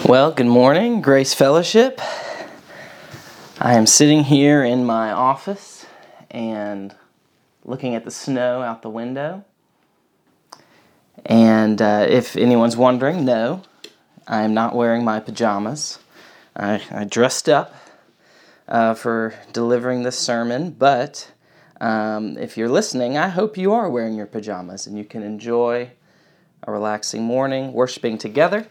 Well, good morning, Grace Fellowship. I am sitting here in my office and looking at the snow out the window. And if anyone's wondering, no, I am not wearing my pajamas. I dressed up for delivering this sermon, but if you're listening, I hope you are wearing your pajamas and you can enjoy a relaxing morning worshiping together.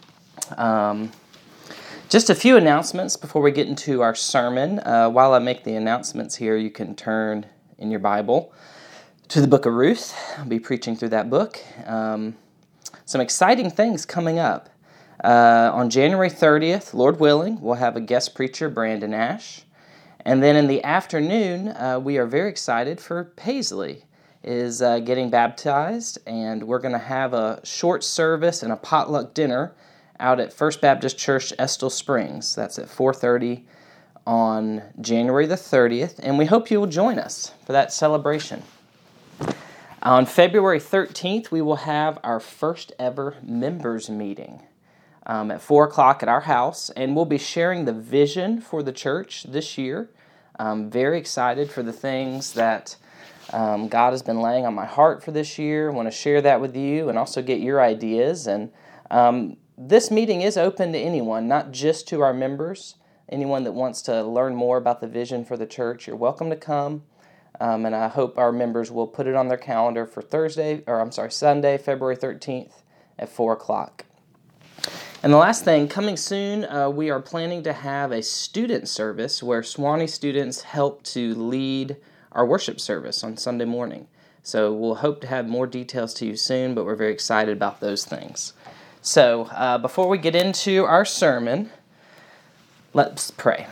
Just a few announcements before we get into our sermon. While I make the announcements here, you can turn in your Bible to the book of Ruth. I'll be preaching through that book. Some exciting things coming up. On January 30th, Lord willing, we'll have a guest preacher, Brandon Ash. And then in the afternoon, we are very excited for Paisley is getting baptized, and we're going to have a short service and a potluck dinner out at First Baptist Church, Estill Springs. That's at 4:30 on January the 30th, and we hope you will join us for that celebration. On February 13th, we will have our first ever members meeting at 4 o'clock at our house, and we'll be sharing the vision for the church this year. I'm very excited for the things that God has been laying on my heart for this year. I want to share that with you and also get your ideas. And this meeting is open to anyone, not just to our members. Anyone that wants to learn more about the vision for the church, you're welcome to come. And I hope our members will put it on their calendar for Sunday, February 13th at 4 o'clock. And the last thing, coming soon, we are planning to have a student service where Sewanee students help to lead our worship service on Sunday morning. So we'll hope to have more details to you soon, but we're very excited about those things. So, before we get into our sermon, let's pray.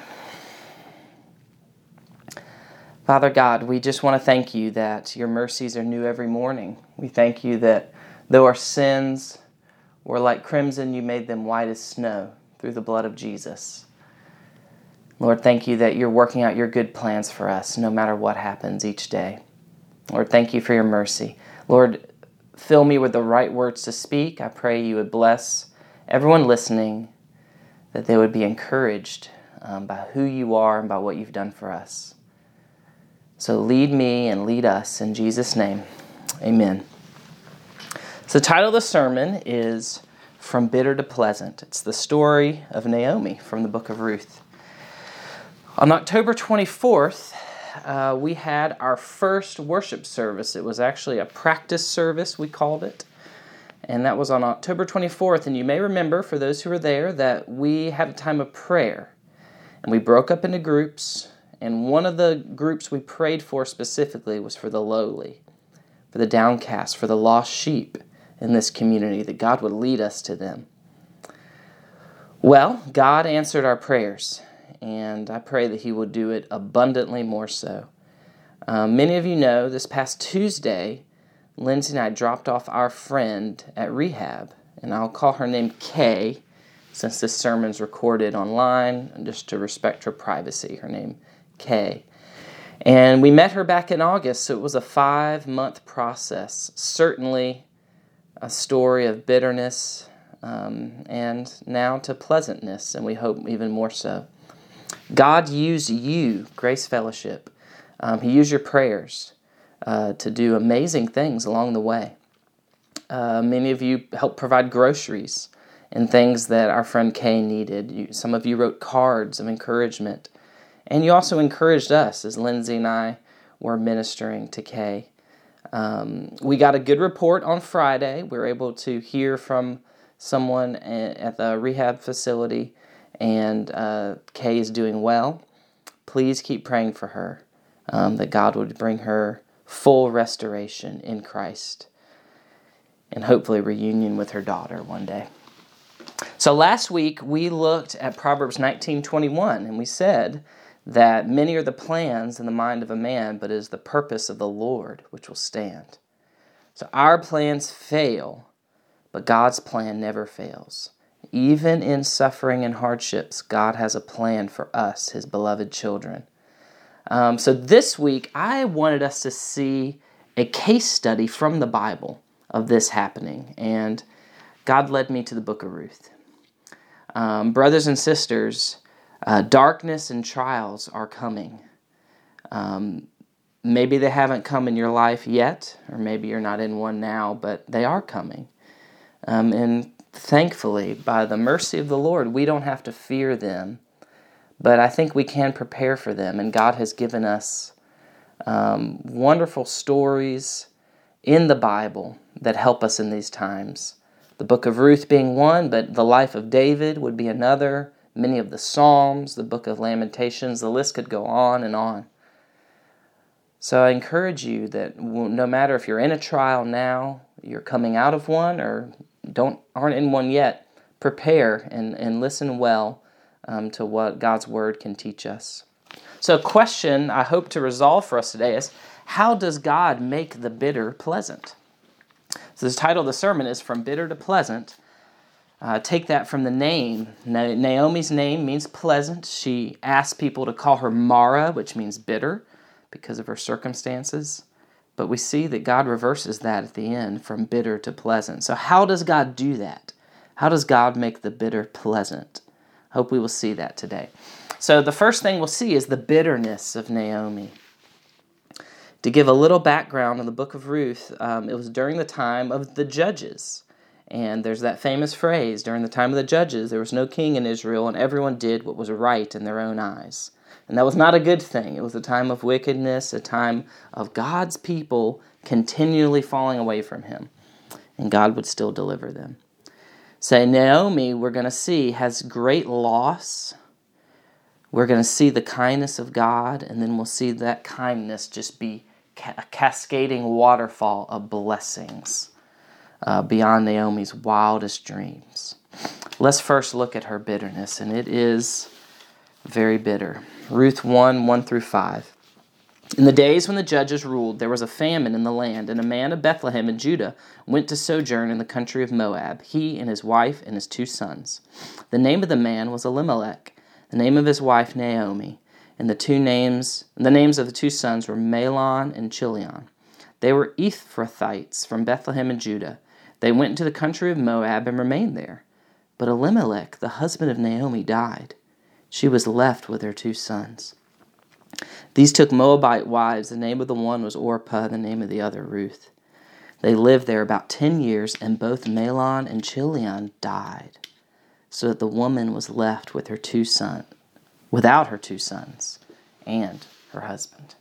Father God, we just want to thank you that your mercies are new every morning. We thank you that though our sins were like crimson, you made them white as snow through the blood of Jesus. Lord, thank you that you're working out your good plans for us no matter what happens each day. Lord, thank you for your mercy. Lord, fill me with the right words to speak. I pray you would bless everyone listening, that they would be encouraged by who you are and by what you've done for us. So lead me and lead us in Jesus' name. Amen. So the title of the sermon is From Bitter to Pleasant. It's the story of Naomi from the book of Ruth. On October 24th, we had our first worship service. It was actually a practice service, we called it. And that was on October 24th. And you may remember, for those who were there, that we had a time of prayer. And we broke up into groups. And one of the groups we prayed for specifically was for the lowly, for the downcast, for the lost sheep in this community, that God would lead us to them. Well, God answered our prayers. And I pray that he will do it abundantly more so. Many of you know, this past Tuesday, Lindsay and I dropped off our friend at rehab. And I'll call her name Kay, since this sermon's recorded online, and just to respect her privacy. Her name, Kay. And we met her back in August, so it was a 5-month process. Certainly a story of bitterness, and now to pleasantness, and we hope even more so. God used you, Grace Fellowship. He used your prayers to do amazing things along the way. Many of you helped provide groceries and things that our friend Kay needed. Some of you wrote cards of encouragement. And you also encouraged us as Lindsay and I were ministering to Kay. We got a good report on Friday. We were able to hear from someone at the rehab facility, and Kay is doing well. Please keep praying for her, that God would bring her full restoration in Christ, and hopefully reunion with her daughter one day. So last week we looked at Proverbs 19:21, and we said that many are the plans in the mind of a man, but it is the purpose of the Lord which will stand. So our plans fail, but God's plan never fails. Even in suffering and hardships, God has a plan for us, his beloved children. So this week, I wanted us to see a case study from the Bible of this happening, and God led me to the book of Ruth. Brothers and sisters, darkness and trials are coming. Maybe they haven't come in your life yet, or maybe you're not in one now, but they are coming. And thankfully, by the mercy of the Lord, we don't have to fear them, but I think we can prepare for them. And God has given us wonderful stories in the Bible that help us in these times. The book of Ruth being one, but the life of David would be another. Many of the Psalms, the book of Lamentations, the list could go on and on. So I encourage you that no matter if you're in a trial now, you're coming out of one, or aren't in one yet, prepare and listen well to what God's Word can teach us. So a question I hope to resolve for us today is, how does God make the bitter pleasant? So the title of the sermon is From Bitter to Pleasant. Take that from the name. Naomi's name means pleasant. She asked people to call her Mara, which means bitter, because of her circumstances. But we see that God reverses that at the end, from bitter to pleasant. So how does God do that? How does God make the bitter pleasant? I hope we will see that today. So the first thing we'll see is the bitterness of Naomi. To give a little background on the book of Ruth, it was during the time of the judges. And there's that famous phrase, during the time of the judges, there was no king in Israel, and everyone did what was right in their own eyes. And that was not a good thing. It was a time of wickedness, a time of God's people continually falling away from Him. And God would still deliver them. So Naomi, we're going to see, has great loss. We're going to see the kindness of God, and then we'll see that kindness just be a cascading waterfall of blessings beyond Naomi's wildest dreams. Let's first look at her bitterness, and it is very bitter. Ruth 1 through 5. In the days when the judges ruled, there was a famine in the land, and a man of Bethlehem in Judah went to sojourn in the country of Moab, he and his wife and his 2 sons. The name of the man was Elimelech, the name of his wife Naomi, and the names of the 2 sons were Mahlon and Chilion. They were Ephrathites from Bethlehem in Judah. They went into the country of Moab and remained there. But Elimelech, the husband of Naomi, died. She was left with her 2 sons. These took Moabite wives. The name of the one was Orpah, the name of the other Ruth. They lived there about 10 years, and both Mahlon and Chilion died, so that the woman was left with without her 2 sons and her husband.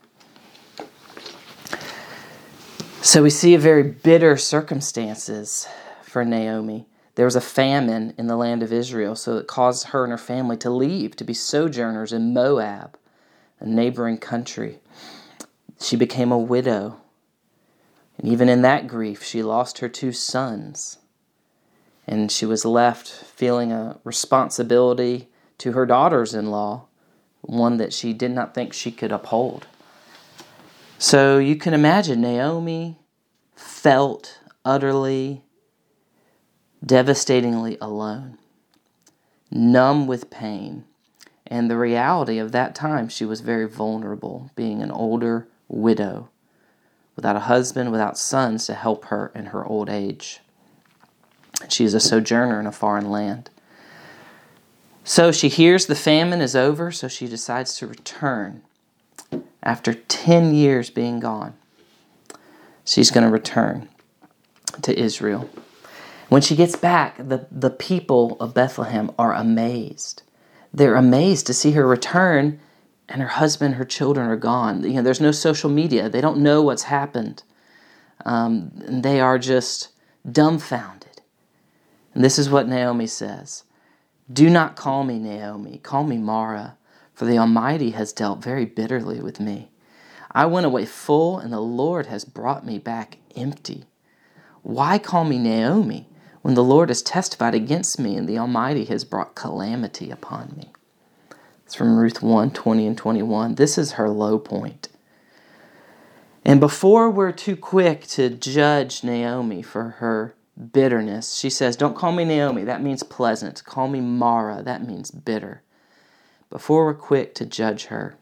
So we see a very bitter circumstances for Naomi. There was a famine in the land of Israel, so it caused her and her family to leave, to be sojourners in Moab, a neighboring country. She became a widow. And even in that grief, she lost her 2 sons. And she was left feeling a responsibility to her daughters-in-law, one that she did not think she could uphold. So you can imagine Naomi felt utterly, devastatingly alone, numb with pain. And the reality of that time, she was very vulnerable, being an older widow, without a husband, without sons to help her in her old age. She is a sojourner in a foreign land. So she hears the famine is over, so she decides to return. After 10 years being gone, she's going to return to Israel. When she gets back, the people of Bethlehem are amazed. They're amazed to see her return, and her husband, her children are gone. There's no social media. They don't know what's happened. And they are just dumbfounded. And this is what Naomi says. Do not call me Naomi. Call me Mara, for the Almighty has dealt very bitterly with me. I went away full, and the Lord has brought me back empty. Why call me Naomi, when the Lord has testified against me, and the Almighty has brought calamity upon me? It's from Ruth 1:20 and 21. This is her low point. And before we're too quick to judge Naomi for her bitterness, she says, don't call me Naomi, that means pleasant. Call me Mara, that means bitter. Before we're quick to judge her,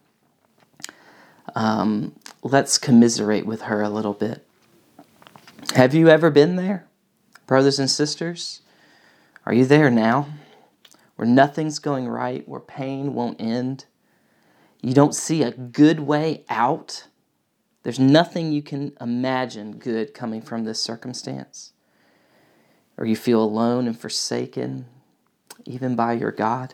let's commiserate with her a little bit. Have you ever been there, brothers and sisters? Are you there now? where nothing's going right, where pain won't end. You don't see a good way out. There's nothing you can imagine good coming from this circumstance. Or you feel alone and forsaken, even by your God.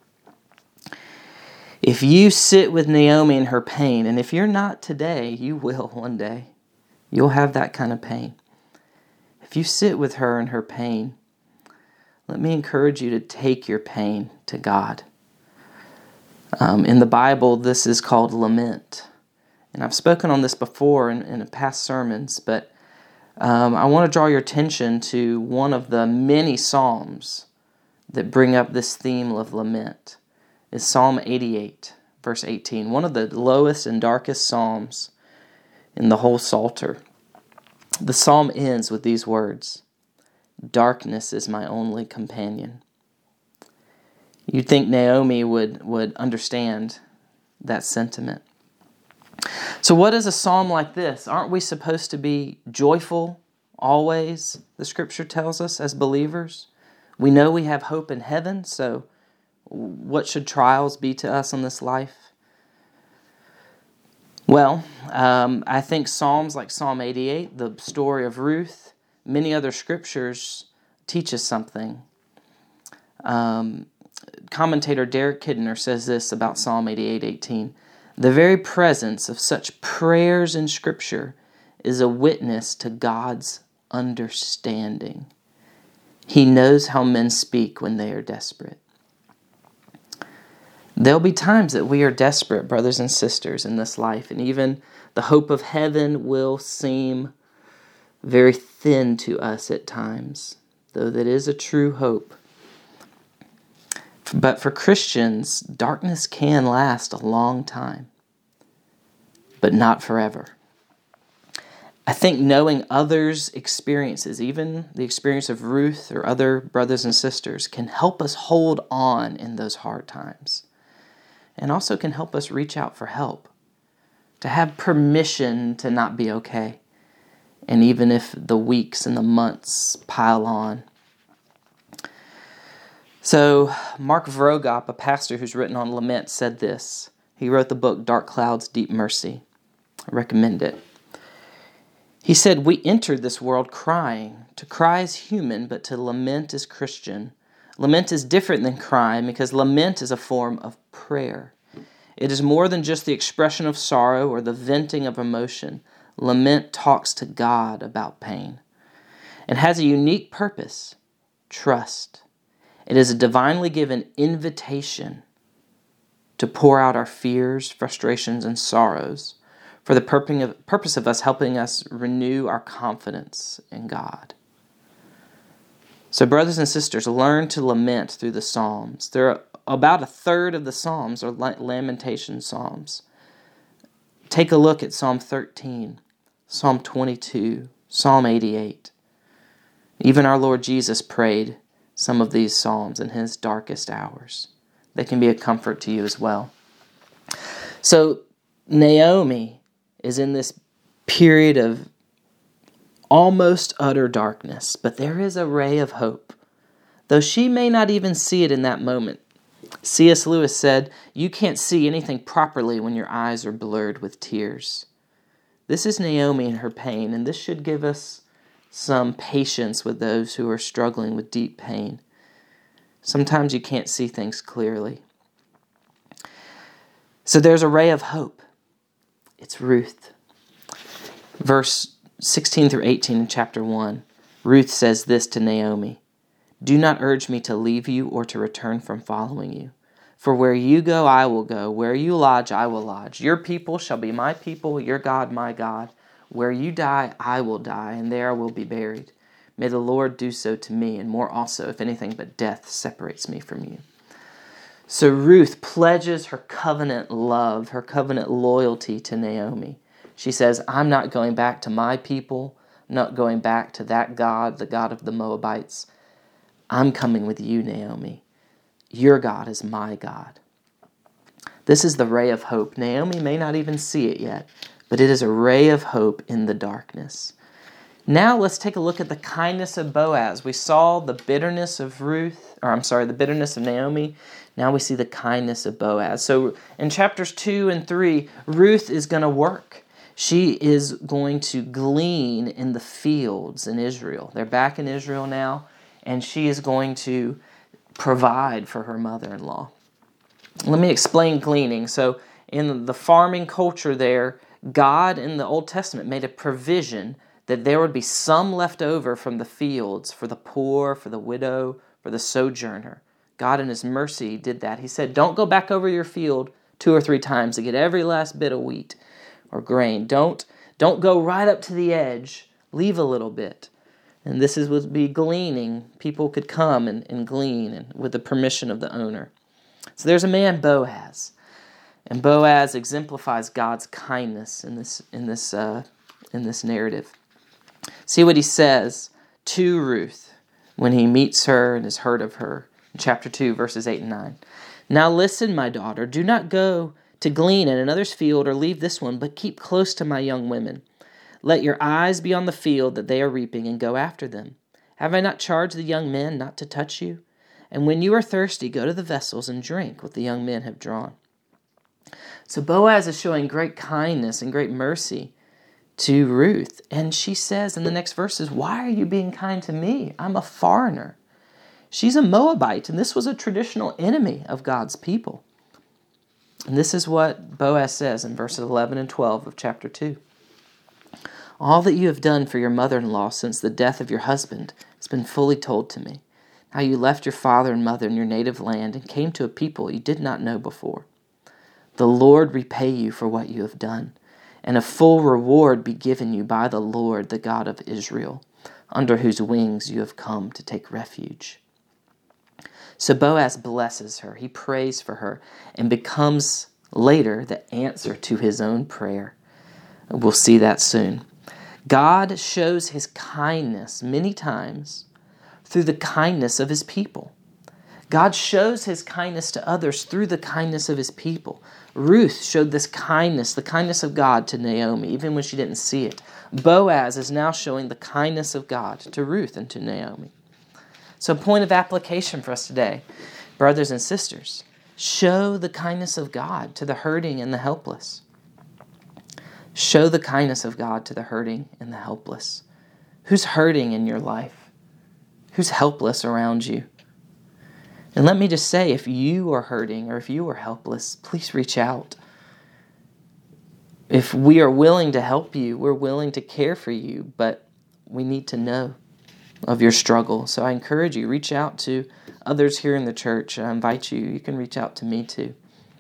If you sit with Naomi in her pain, and if you're not today, you will one day. You'll have that kind of pain. If you sit with her in her pain, let me encourage you to take your pain to God. In the Bible, this is called lament. And I've spoken on this before in past sermons, but I want to draw your attention to one of the many psalms that bring up this theme of lament. Is Psalm 88, verse 18, one of the lowest and darkest psalms in the whole Psalter. The psalm ends with these words, "Darkness is my only companion." You'd think Naomi would understand that sentiment. So what is a psalm like this? Aren't we supposed to be joyful always, the Scripture tells us, as believers? We know we have hope in heaven, so what should trials be to us in this life? Well, I think Psalms like Psalm 88, the story of Ruth, many other scriptures teach us something. Commentator Derek Kidner says this about Psalm 88:18. The very presence of such prayers in Scripture is a witness to God's understanding. He knows how men speak when they are desperate. There'll be times that we are desperate, brothers and sisters, in this life, and even the hope of heaven will seem very thin to us at times, though that is a true hope. But for Christians, darkness can last a long time, but not forever. I think knowing others' experiences, even the experience of Ruth or other brothers and sisters, can help us hold on in those hard times. And also can help us reach out for help, to have permission to not be okay. And even if the weeks and the months pile on. So Mark Vrogop, a pastor who's written on lament, said this. He wrote the book Dark Clouds, Deep Mercy. I recommend it. He said, "We entered this world crying. To cry is human, but to lament is Christian. Lament is different than crying because lament is a form of prayer. It is more than just the expression of sorrow or the venting of emotion. Lament talks to God about pain and has a unique purpose, trust. It is a divinely given invitation to pour out our fears, frustrations, and sorrows for the purpose of us helping us renew our confidence in God." So brothers and sisters, learn to lament through the Psalms. There are about a third of the Psalms are lamentation Psalms. Take a look at Psalm 13, Psalm 22, Psalm 88. Even our Lord Jesus prayed some of these Psalms in His darkest hours. They can be a comfort to you as well. So Naomi is in this period of almost utter darkness, but there is a ray of hope, though she may not even see it in that moment. C.S. Lewis said, "You can't see anything properly when your eyes are blurred with tears." This is Naomi in her pain, and this should give us some patience with those who are struggling with deep pain. Sometimes you can't see things clearly. So there's a ray of hope. It's Ruth. Verse 16 through 18 in chapter 1, Ruth says this to Naomi, "Do not urge me to leave you or to return from following you. For where you go, I will go. Where you lodge, I will lodge. Your people shall be my people, your God, my God. Where you die, I will die, and there I will be buried. May the Lord do so to me, and more also, if anything but death separates me from you." So Ruth pledges her covenant love, her covenant loyalty to Naomi. She says, "I'm not going back to my people. I'm not going back to that God, the God of the Moabites. I'm coming with you, Naomi. Your God is my God." This is the ray of hope. Naomi may not even see it yet, but it is a ray of hope in the darkness. Now let's take a look at the kindness of Boaz. We saw the bitterness of the bitterness of Naomi. Now we see the kindness of Boaz. So in chapters 2 and 3, Ruth is going to work. She is going to glean in the fields in Israel. They're back in Israel now, and she is going to provide for her mother-in-law. Let me explain gleaning. So in the farming culture there, God in the Old Testament made a provision that there would be some left over from the fields for the poor, for the widow, for the sojourner. God in His mercy did that. He said, don't go back over your field 2 or 3 times to get every last bit of wheat or grain. Don't go right up to the edge. Leave a little bit. And this would be gleaning. People could come and glean and with the permission of the owner. So there's a man, Boaz. And Boaz exemplifies God's kindness in this narrative. See what he says to Ruth when he meets her and has heard of her. In chapter 2, verses 8 and 9. Now listen, my daughter, do not go to glean in another's field or leave this one, but keep close to my young women. Let your eyes be on the field that they are reaping and go after them. Have I not charged the young men not to touch you? And when you are thirsty, go to the vessels and drink what the young men have drawn. So Boaz is showing great kindness and great mercy to Ruth. And she says in the next verses, why are you being kind to me? I'm a foreigner. She's a Moabite, and this was a traditional enemy of God's people. And this is what Boaz says in verses 11 and 12 of chapter 2. All that you have done for your mother-in-law since the death of your husband has been fully told to me. How you left your father and mother in your native land and came to a people you did not know before. The Lord repay you for what you have done, and a full reward be given you by the Lord, the God of Israel, under whose wings you have come to take refuge. So Boaz blesses her, he prays for her, and becomes later the answer to his own prayer. We'll see that soon. God shows His kindness many times through the kindness of His people. God shows His kindness to others through the kindness of His people. Ruth showed this kindness, the kindness of God to Naomi, even when she didn't see it. Boaz is now showing the kindness of God to Ruth and to Naomi. So, point of application for us today, brothers and sisters, show the kindness of God to the hurting and the helpless. Show the kindness of God to the hurting and the helpless. Who's hurting in your life? Who's helpless around you? And let me just say, if you are hurting or if you are helpless, please reach out. If we are willing to help you, we're willing to care for you, but we need to know of your struggle. So I encourage you, reach out to others here in the church. I invite you, you can reach out to me too.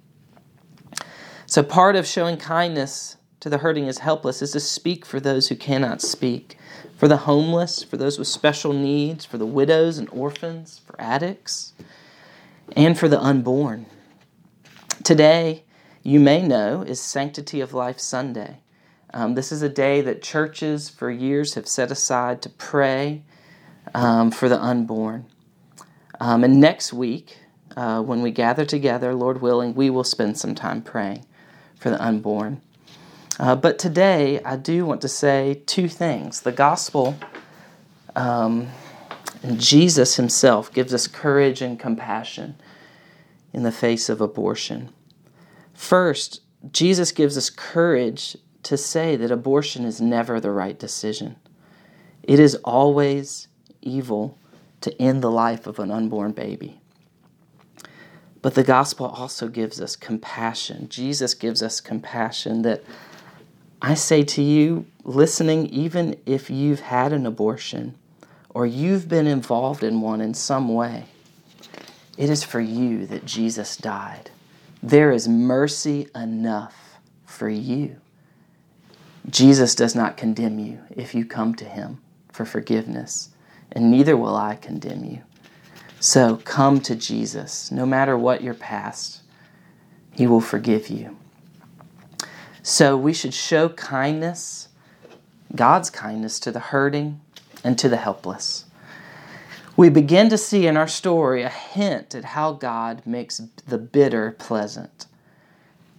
So part of showing kindness to the hurting and helpless is to speak for those who cannot speak, for the homeless, for those with special needs, for the widows and orphans, for addicts, and for the unborn. Today, you may know, is Sanctity of Life Sunday. This is a day that churches for years have set aside to pray for the unborn. And next week, when we gather together, Lord willing, we will spend some time praying for the unborn. But today, I do want to say 2 things. The gospel and Jesus Himself gives us courage and compassion in the face of abortion. First, Jesus gives us courage to say that abortion is never the right decision. It is always evil to end the life of an unborn baby. But the gospel also gives us compassion. Jesus gives us compassion that I say to you, listening, even if you've had an abortion or you've been involved in one in some way, it is for you that Jesus died. There is mercy enough for you. Jesus does not condemn you if you come to Him for forgiveness, and neither will I condemn you. So come to Jesus. No matter what your past, He will forgive you. So we should show kindness, God's kindness, to the hurting and to the helpless. We begin to see in our story a hint at how God makes the bitter pleasant.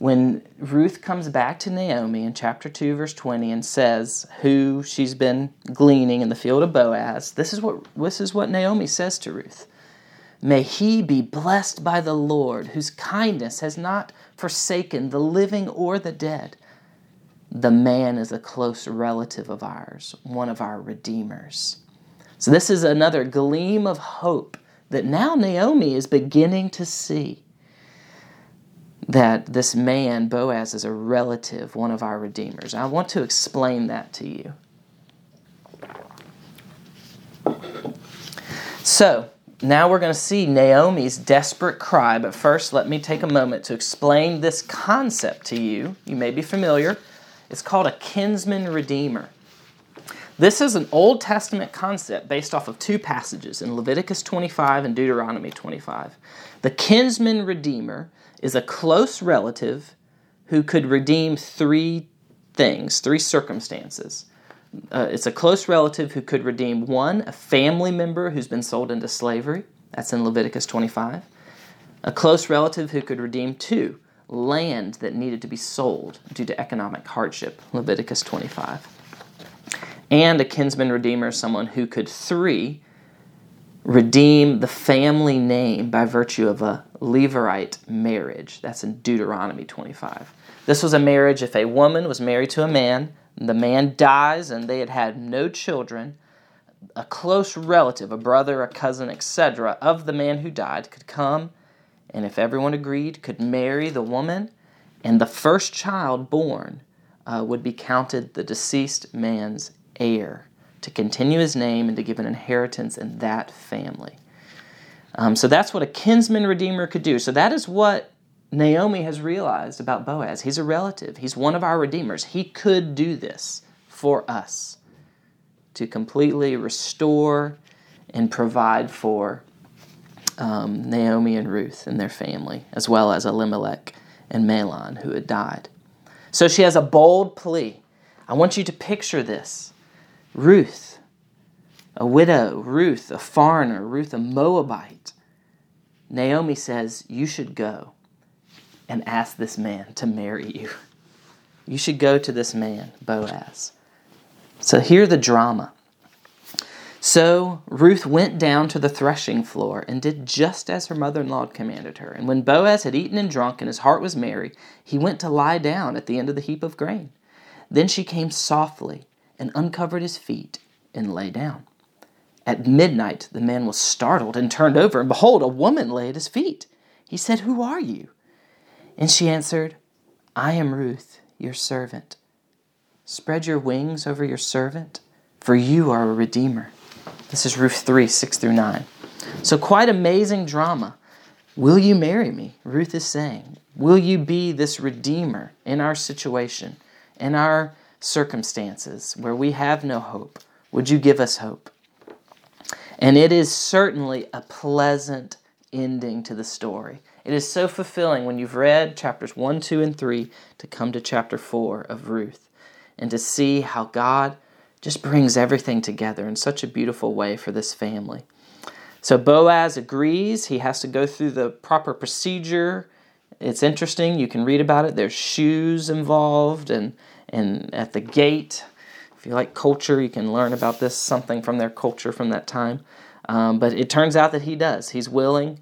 when Ruth comes back to Naomi in chapter 2, verse 20, and says who she's been gleaning in the field of Boaz, this is what Naomi says to Ruth. May he be blessed by the Lord, whose kindness has not forsaken the living or the dead. The man is a close relative of ours, one of our redeemers. So this is another gleam of hope that now Naomi is beginning to see. That this man, Boaz, is a relative, one of our redeemers. I want to explain that to you. So, now we're going to see Naomi's desperate cry, but first let me take a moment to explain this concept to you. You may be familiar. It's called a kinsman redeemer. This is an Old Testament concept based off of two passages in Leviticus 25 and Deuteronomy 25. The kinsman redeemer is a close relative who could redeem three circumstances. It's a close relative who could redeem one, a family member who's been sold into slavery. That's in Leviticus 25. A close relative who could redeem two, land that needed to be sold due to economic hardship. Leviticus 25. And a kinsman redeemer is someone who could, three, redeem the family name by virtue of a Levirate marriage. That's in Deuteronomy 25. This was a marriage if a woman was married to a man, the man dies and they had had no children, a close relative, a brother, a cousin, etc., of the man who died could come, and if everyone agreed, could marry the woman, and the first child born would be counted the deceased man's heir to continue his name and to give an inheritance in that family. So that's what a kinsman redeemer could do. So that is what Naomi has realized about Boaz. He's a relative. He's one of our redeemers. He could do this for us to completely restore and provide for Naomi and Ruth and their family, as well as Elimelech and Mahlon, who had died. So she has a bold plea. I want you to picture this. Ruth, a widow. Ruth, a foreigner. Ruth, a Moabite. Naomi says, you should go and ask this man to marry you. You should go to this man, Boaz. So hear the drama. So Ruth went down to the threshing floor and did just as her mother-in-law commanded her. And when Boaz had eaten and drunk and his heart was merry, he went to lie down at the end of the heap of grain. Then she came softly and uncovered his feet and lay down. At midnight the man was startled and turned over, and behold, a woman lay at his feet. He said, who are you? And she answered, I am Ruth, your servant. Spread your wings over your servant, for you are a redeemer. This is Ruth 3, 6 through 9. So quite amazing drama. Will you marry me? Ruth is saying, will you be this redeemer in our situation, in our circumstances where we have no hope? Would you give us hope? And it is certainly a pleasant ending to the story. It is so fulfilling when you've read chapters 1, 2, and 3 to come to chapter 4 of Ruth and to see how God just brings everything together in such a beautiful way for this family. So Boaz agrees. He has to go through the proper procedure. It's interesting. You can read about it. There's shoes involved and at the gate. If you like culture, you can learn about this, something from their culture from that time. But it turns out that he does. He's willing.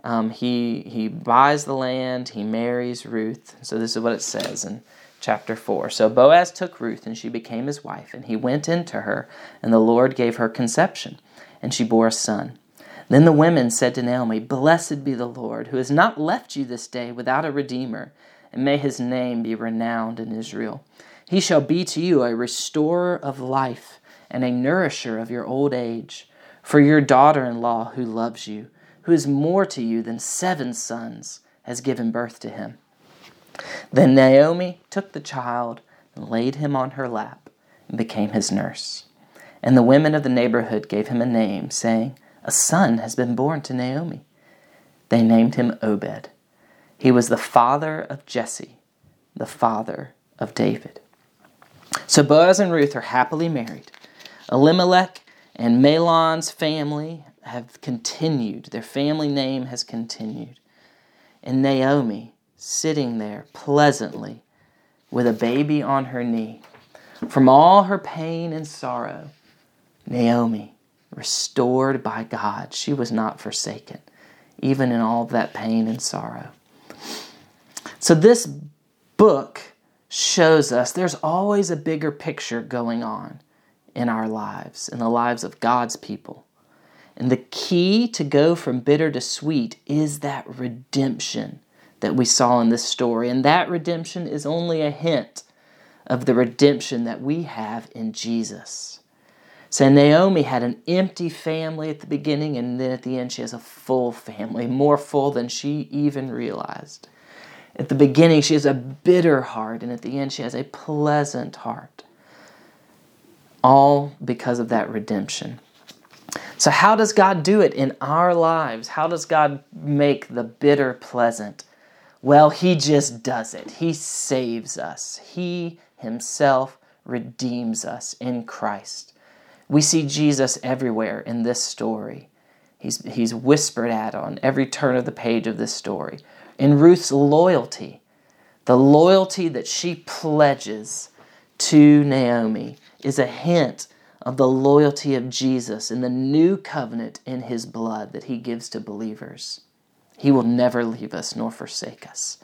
He buys the land. He marries Ruth. So this is what it says in chapter 4. So Boaz took Ruth, and she became his wife, and he went into her, and the Lord gave her conception, and she bore a son. Then the women said to Naomi, Blessed be the Lord, who has not left you this day without a redeemer, and may his name be renowned in Israel. He shall be to you a restorer of life and a nourisher of your old age. For your daughter-in-law who loves you, who is more to you than 7 sons, has given birth to him. Then Naomi took the child and laid him on her lap and became his nurse. And the women of the neighborhood gave him a name, saying, A son has been born to Naomi. They named him Obed. He was the father of Jesse, the father of David. So Boaz and Ruth are happily married. Elimelech and Mahlon's family have continued. Their family name has continued. And Naomi sitting there pleasantly with a baby on her knee. From all her pain and sorrow, Naomi, restored by God, she was not forsaken, even in all that pain and sorrow. So this book shows us there's always a bigger picture going on in our lives, in the lives of God's people. And the key to go from bitter to sweet is that redemption that we saw in this story. And that redemption is only a hint of the redemption that we have in Jesus. So Naomi had an empty family at the beginning, and then at the end she has a full family, more full than she even realized. At the beginning she has a bitter heart, and at the end she has a pleasant heart. All because of that redemption. So how does God do it in our lives? How does God make the bitter pleasant? Well, He just does it. He saves us. He Himself redeems us in Christ. We see Jesus everywhere in this story. He's whispered at on every turn of the page of this story. In Ruth's loyalty, the loyalty that she pledges to Naomi is a hint of the loyalty of Jesus in the new covenant in His blood that He gives to believers. He will never leave us nor forsake us.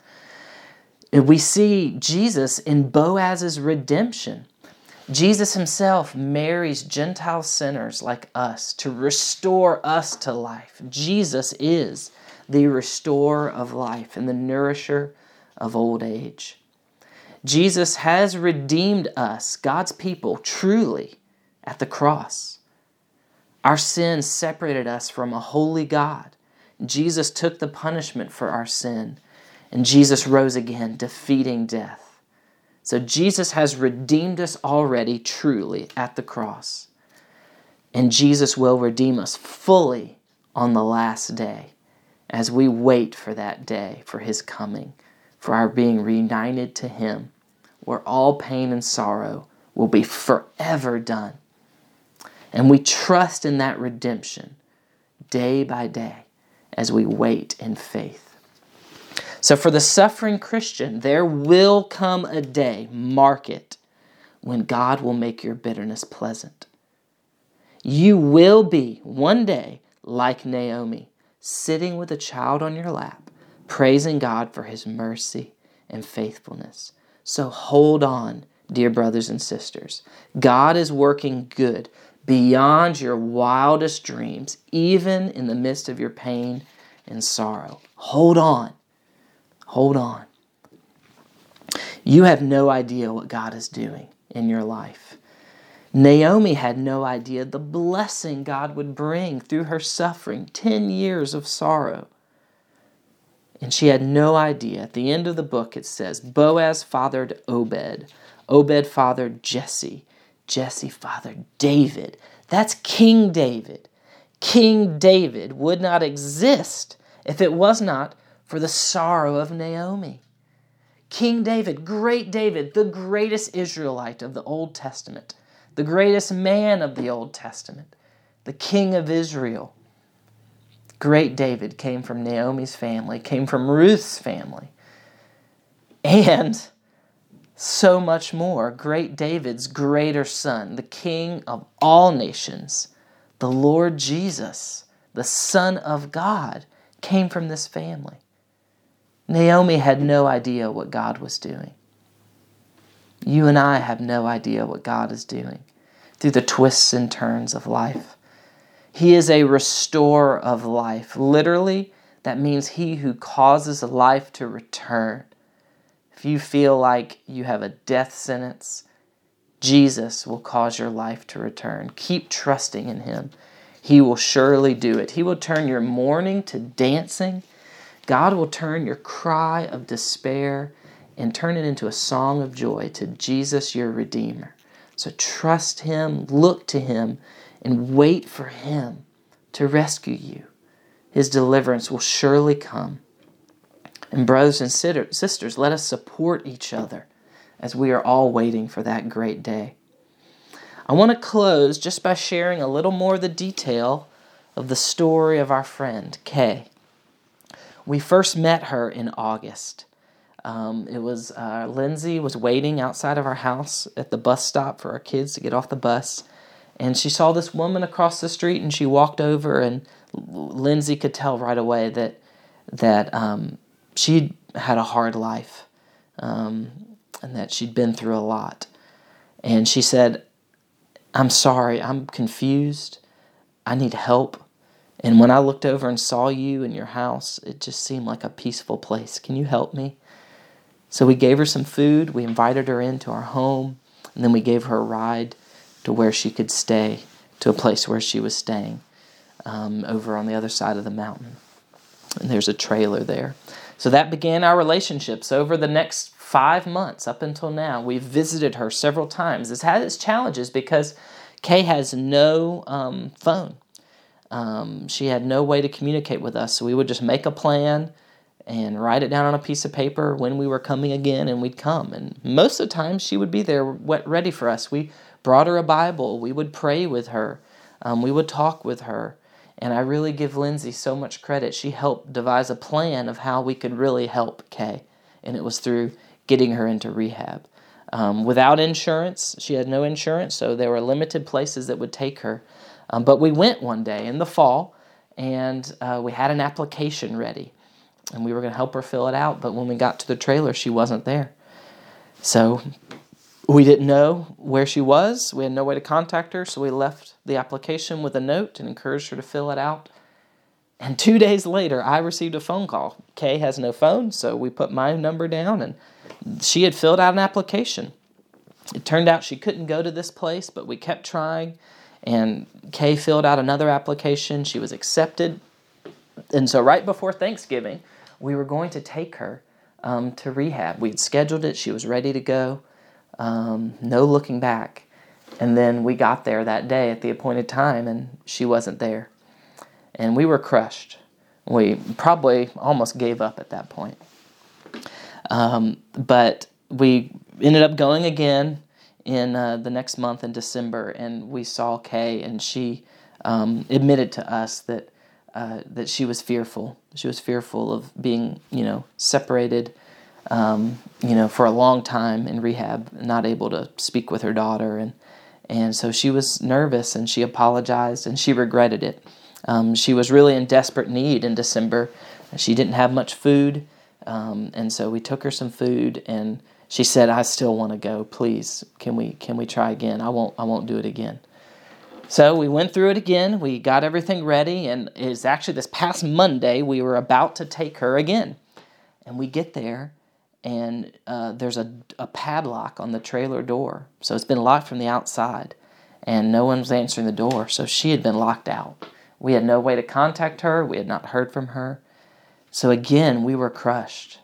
We see Jesus in Boaz's redemption. Jesus Himself marries Gentile sinners like us to restore us to life. Jesus is the restorer of life and the nourisher of old age. Jesus has redeemed us, God's people, truly at the cross. Our sins separated us from a holy God. Jesus took the punishment for our sin, and Jesus rose again, defeating death. So Jesus has redeemed us already, truly, at the cross. And Jesus will redeem us fully on the last day as we wait for that day, for His coming, for our being reunited to Him, where all pain and sorrow will be forever done. And we trust in that redemption day by day as we wait in faith. So for the suffering Christian, there will come a day, mark it, when God will make your bitterness pleasant. You will be, one day, like Naomi, sitting with a child on your lap, praising God for His mercy and faithfulness. So hold on, dear brothers and sisters. God is working good beyond your wildest dreams, even in the midst of your pain and sorrow. Hold on. Hold on. You have no idea what God is doing in your life. Naomi had no idea the blessing God would bring through her suffering, 10 years of sorrow. And she had no idea. At the end of the book it says, Boaz fathered Obed. Obed fathered Jesse. Jesse fathered David. That's King David. King David would not exist if it was not for the sorrow of Naomi. King David, great David, the greatest Israelite of the Old Testament, the greatest man of the Old Testament, the King of Israel. Great David came from Naomi's family, came from Ruth's family. And so much more. Great David's greater son, the King of all nations, the Lord Jesus, the Son of God, came from this family. Naomi had no idea what God was doing. You and I have no idea what God is doing through the twists and turns of life. He is a restorer of life. Literally, that means He who causes life to return. If you feel like you have a death sentence, Jesus will cause your life to return. Keep trusting in Him. He will surely do it. He will turn your mourning to dancing. God will turn your cry of despair and turn it into a song of joy to Jesus, your Redeemer. So trust Him, look to Him, and wait for Him to rescue you. His deliverance will surely come. And brothers and sisters, let us support each other as we are all waiting for that great day. I want to close just by sharing a little more of the detail of the story of our friend, Kay. We first met her in August. Lindsay was waiting outside of our house at the bus stop for our kids to get off the bus. And she saw this woman across the street, and she walked over, and Lindsay could tell right away that she had a hard life, and that she'd been through a lot. And she said, "I'm sorry, I'm confused. I need help. And when I looked over and saw you in your house, it just seemed like a peaceful place. Can you help me?" So we gave her some food, we invited her into our home, and then we gave her a ride to where she could stay, to a place where she was staying, over on the other side of the mountain. And there's a trailer there. So that began our relationships over the next 5 months up until now. We've visited her several times. It's had its challenges because Kay has no phone. She had no way to communicate with us, so we would just make a plan and write it down on a piece of paper when we were coming again, and we'd come. And most of the time, she would be there ready for us. We brought her a Bible. We would pray with her. We would talk with her. And I really give Lindsay so much credit. She helped devise a plan of how we could really help Kay, and it was through getting her into rehab. Without insurance, she had no insurance, so there were limited places that would take her. But we went one day in the fall, and we had an application ready, and we were going to help her fill it out. But when we got to the trailer, she wasn't there. So we didn't know where she was. We had no way to contact her, so we left the application with a note and encouraged her to fill it out. And 2 days later, I received a phone call. Kay has no phone, so we put my number down, and she had filled out an application. It turned out she couldn't go to this place, but we kept trying, and Kay filled out another application. She was accepted. And so right before Thanksgiving, we were going to take her to rehab. We'd scheduled it. She was ready to go. No looking back. And then we got there that day at the appointed time, and she wasn't there. And we were crushed. We probably almost gave up at that point. But we ended up going again in the next month in December, and we saw Kay, and she admitted to us that she was fearful. She was fearful of being, separated, for a long time in rehab, not able to speak with her daughter, and so she was nervous, and she apologized, and she regretted it. She was really in desperate need in December. She didn't have much food, and so we took her some food, and she said, "I still want to go. Please, can we try again? I won't do it again." So we went through it again. We got everything ready, and it's actually this past Monday we were about to take her again, and we get there, and there's a padlock on the trailer door, so it's been locked from the outside, and no one's answering the door. So she had been locked out. We had no way to contact her. We had not heard from her. So again, we were crushed.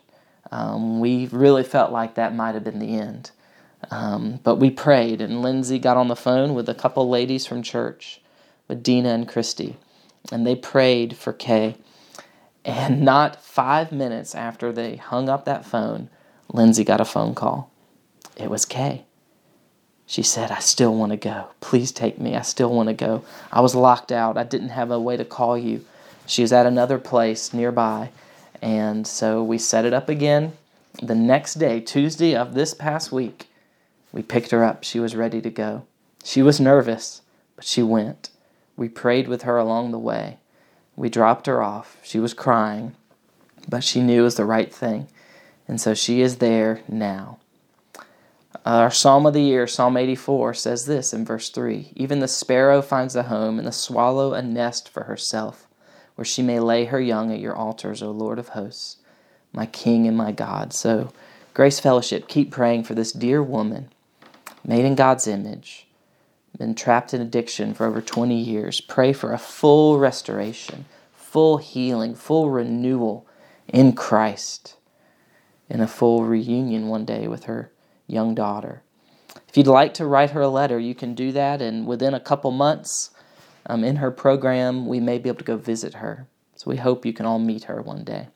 We really felt like that might have been the end. But we prayed, and Lindsay got on the phone with a couple ladies from church, with Dina and Christy, and they prayed for Kay. And not 5 minutes after they hung up that phone, Lindsay got a phone call. It was Kay. She said, "I still want to go. Please take me. I still want to go. I was locked out. I didn't have a way to call you." She was at another place nearby. And so we set it up again. The next day, Tuesday of this past week, we picked her up. She was ready to go. She was nervous, but she went. We prayed with her along the way. We dropped her off. She was crying, but she knew it was the right thing. And so she is there now. Our Psalm of the Year, Psalm 84, says this in verse 3. "Even the sparrow finds a home, and the swallow a nest for herself, where she may lay her young at your altars, O Lord of hosts, my King and my God." So, Grace Fellowship, keep praying for this dear woman, made in God's image, been trapped in addiction for over 20 years. Pray for a full restoration, full healing, full renewal in Christ, and a full reunion one day with her young daughter. If you'd like to write her a letter, you can do that, and within a couple months in her program, we may be able to go visit her. So we hope you can all meet her one day.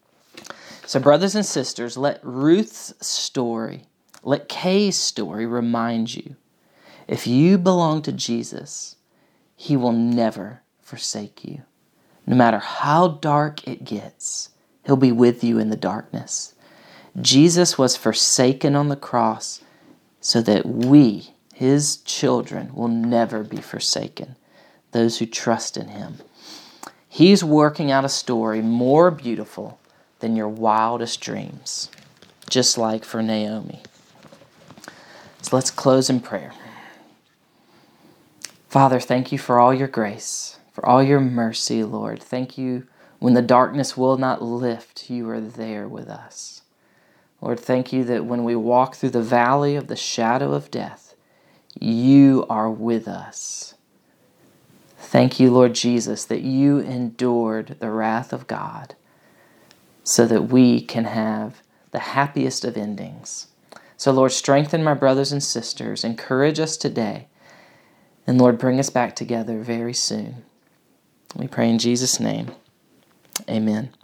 So brothers and sisters, let Ruth's story, let Kay's story remind you, if you belong to Jesus, He will never forsake you. No matter how dark it gets, He'll be with you in the darkness. Jesus was forsaken on the cross so that we, his children, will never be forsaken, those who trust in him. He's working out a story more beautiful than your wildest dreams, just like for Naomi. So let's close in prayer. Father, thank you for all your grace, for all your mercy, Lord. Thank you when the darkness will not lift, you are there with us. Lord, thank you that when we walk through the valley of the shadow of death, you are with us. Thank you, Lord Jesus, that you endured the wrath of God so that we can have the happiest of endings. So, Lord, strengthen my brothers and sisters. Encourage us today. And, Lord, bring us back together very soon. We pray in Jesus' name. Amen.